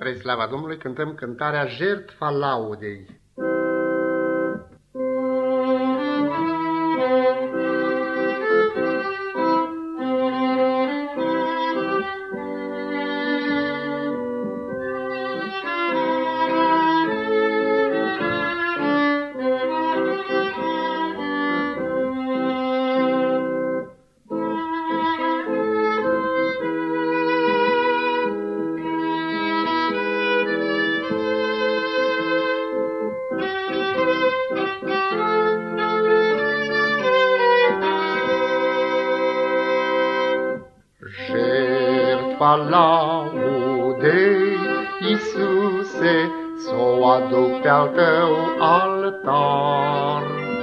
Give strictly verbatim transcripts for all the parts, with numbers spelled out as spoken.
Spre slava Domnului cântăm cântarea Jertfa laudei. Jertfa laudei, Iisuse, s-o aduc pe-al tău altar.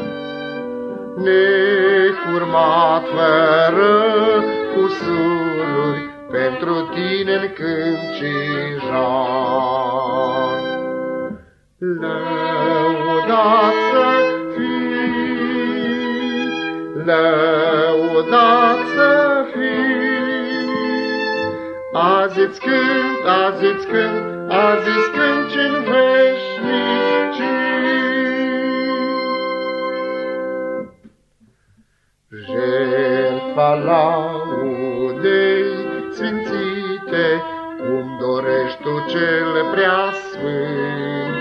Necurmat, fără cusururi, pentru tine-n cânt și jar. Lăudat să fii, lăudat să fii, azi-ți cânt, azi-ți cânt, azi-ți cânt și-n veșnicii. Jertfa laudei sfințite, cum dorești tu cel preasfânt,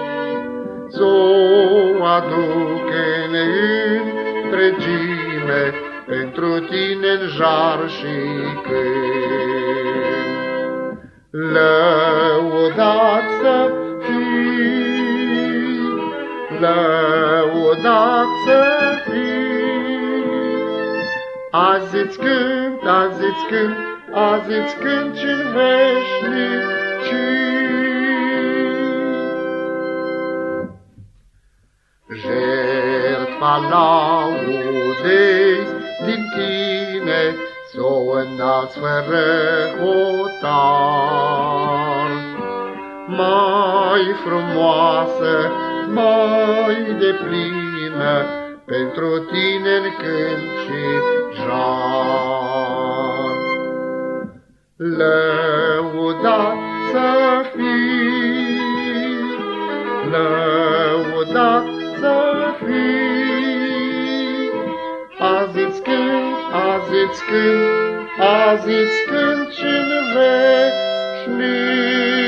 s-o aduc în întregime, pentru tine-n jar și cânt. Lăudat să fii, lăudat să fii, azi-ți cânt, azi-ți cânt, azi-ți cânt și-n veșnicii. Jertfa laudei din tine, s-o înalți fără hotar. Mai frumoasă, mai deplină, pentru tine-n cânt și jar. Lăudat să fii, lăudat să fii, azi-ți cânt, azi-ți cânt, azi-ți cânt și-n veșnic.